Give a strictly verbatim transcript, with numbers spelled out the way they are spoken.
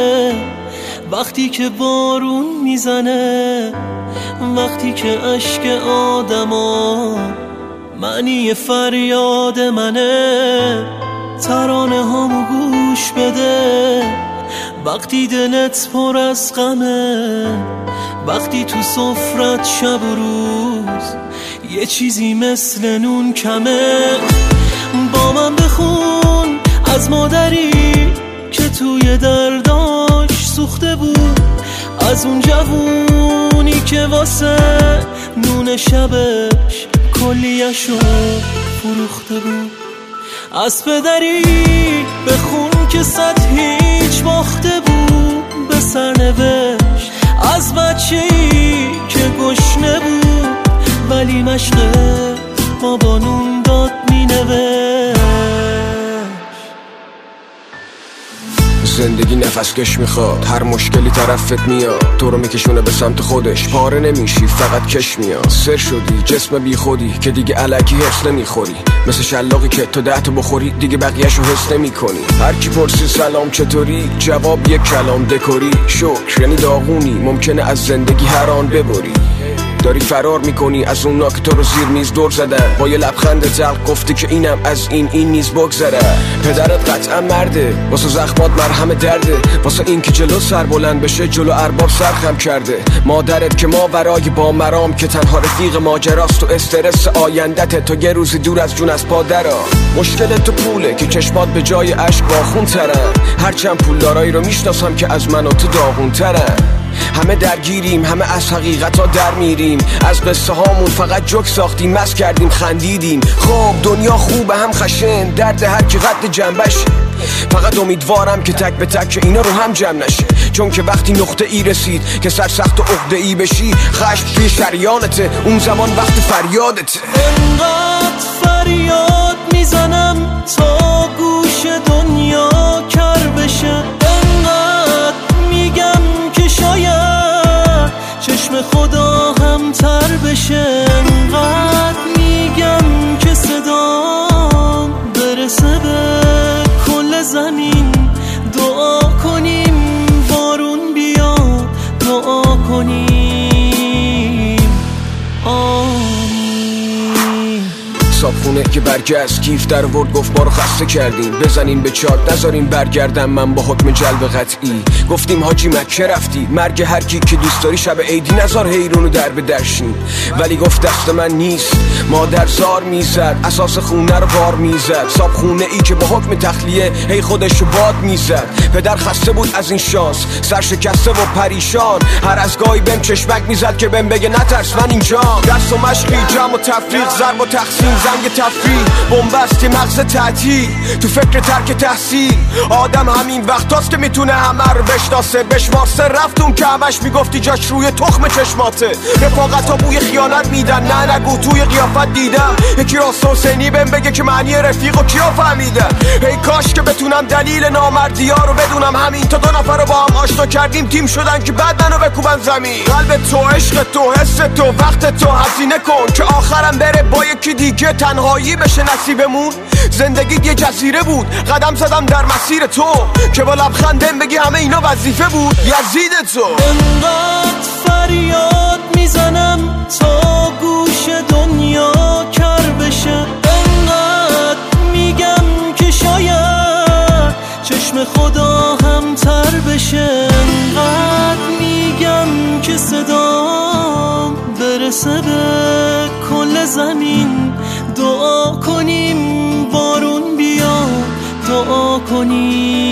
وقتی که بارون میزنه، وقتی که اشک آدما معنی فریاد منه. ترانه هامو گوش بده وقتی دلت پر از غمه، وقتی تو سفرت شب و روز یه چیزی مثل نون کمه. با من بخون از مادری که توی درداش سوخته بود، از اون جوونی که واسه نون شبش کلیه‌شو فروخته بود. از پدری بخون که صد هیچ باخته بود به سرنوشت، از بچه‌ای که گشنه بود ولی مشق بابا نون داد مینوشت. زندگی نفس کش میخواد، هر مشکلی طرفت میاد، تو رو میکشونه به سمت خودش، پاره نمیشی فقط کش میاد. سر شدی جسم بی خودی که دیگه الکی حس نمیخوری، مثل شلاقی که تو ده تا بخوری دیگه بقیه‌شو حس نمیکنی. هر کی پرسی سلام چطوری، جواب یک کلام دکوری. شکر یعنی داغونی، ممکنه از زندگی هر آن ببری. داری فرار میکنی از اونا که تو رو زیر میز دور زدن، با یه لبخند تلخ گفتی که اینم از این این نیز بگذره. پدرت قطعا مرده، واسه زخمات مرهم درده، واسه این که جلو سر بلند بشه جلو ارباب سرخم کرده. مادرت که ماورای با مرام که تنها رفیق ماجراست، و استرس آیندت تو یه روزی دور از جون از پادرا. مشکل تو پوله که چشمات به جای اشک باخون ترن، هرچند پولدارایی رو میشناسم که از من و تو داغون ترن. همه درگیریم، همه از حقیقت ها در میریم، از قصه هامون فقط جوک ساختیم، مست کردیم خندیدیم. خب دنیا خوبه هم خشن، درد هر کی قد جنبش. فقط امیدوارم که تک به تک اینا رو هم جمع نشه، چون که وقتی نقطه ای رسید که سرسخت و عقده ای بشی، خشم توی شریانته، اون زمان وقت فریادته. انقدر فریاد میزنم تا گوش دنیا کر بشه، انقدر میگم که شاید چشم خدا هم تر بشه، انقدر میگم که صدام برسه به کل زمین. دعا کنیم بارون بیاد، دعا کنیم آمین. صابخونه که برگشت کیف در ورد گفت ما رو خسته کردین، بزنین به چاک نذارین برگردم من با حکم جلب قطعی. گفتیم حاجی مکه رفتی، مرگ هر کی که دوست داری شب عیدی نذار حیرونو در به درشین. ولی گفت دست من نیست، مادر زار میزد، اساس خونه رو بار میزد. صابخونه ای که با حکم تخلیه هی خودشو باد میزد. پدر خسته بود از این شانس، سر شکسته و پریشان، هر از گاهی بهم چشمک میزد که بهم بگه نترس من اینجام. دست و مشقی، جمع و تفریق، ضرب و تقسیم، زنگ تفریح، بنبستی مغز تعطیل، تو فکر ترک تحصیل. آدم همین وقتاست که میتونه همه رو بشناسه، بشمارسه. رفتون که همش میگفتی جاش روی تخم چشماته. رفاقت ها بوی خیانت میدن، نه نگو توی قیافت دیدم یکی راست حسینی بهم بگه که معنی رفیق و کیا فهمیدن. ای کاش که بتونم دلیل نامردی ها رو بدونم، همین تا دو نفر رو با هم آشنا کردیم تیم شدن که بعد منو بکوبن زمین. قلب تو، عشق تو، حس تو، وقت تو هزینه کن که آخرم بره با یکی دیگه تنهایی بشه نصیبمون. زندگی یه جزیره بود، قدم زدم در مسیر تو که با لبخندم بگی همه اینا وظیفه بود. یزید تو. انقدر فریاد میزنم تا گوش دنیا کر بشه، انقدر میگم که شاید چشم خدا هم تر بشه، انقدر میگم که صدام برسه به کل زمین. دعا کنیم بارون بیاد، دعا کنیم